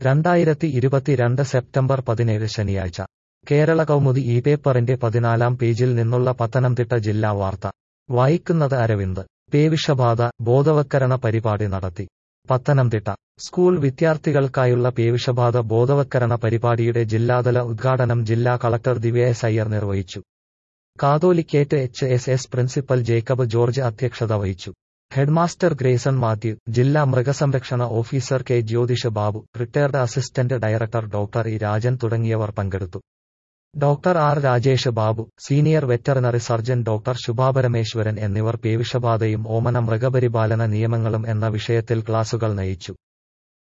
2022 September 17 ശനിയാഴ്ച കേരള കൗമുദി ഈ പേപ്പറിന്റെ 14 പേജിൽ നിന്നുള്ള പത്തനംതിട്ട ജില്ലാ വാർത്ത വായിക്കുന്നത് അരവിന്ദ്. പേവിഷബാധ ബോധവത്കരണ പരിപാടി നടത്തി. പത്തനംതിട്ട സ്കൂൾ വിദ്യാർത്ഥികൾക്കായുള്ള പേവിഷബാധ ബോധവത്കരണ പരിപാടിയുടെ ജില്ലാതല ഉദ്ഘാടനം ജില്ലാ കളക്ടർ ദിവ്യ എസ് അയ്യർ നിർവഹിച്ചു. Catholicate HSS principal Jacob George അധ്യക്ഷത വഹിച്ചു. ഹെഡ്മാസ്റ്റർ ഗ്രേസൺ മാത്യു, ജില്ലാ മൃഗസംരക്ഷണ officer K Jyothish Babu, retired assistant director doctor E Rajan തുടങ്ങിയവർ പങ്കെടുത്തു. Doctor R Rajesh Babu, senior veterinary surgeon doctor Shubhaparameswaran എന്നിവർ പേവിഷബാധയും ഓമന മൃഗപരിപാലന നിയമങ്ങളും എന്ന വിഷയത്തിൽ ക്ലാസുകൾ നയിച്ചു.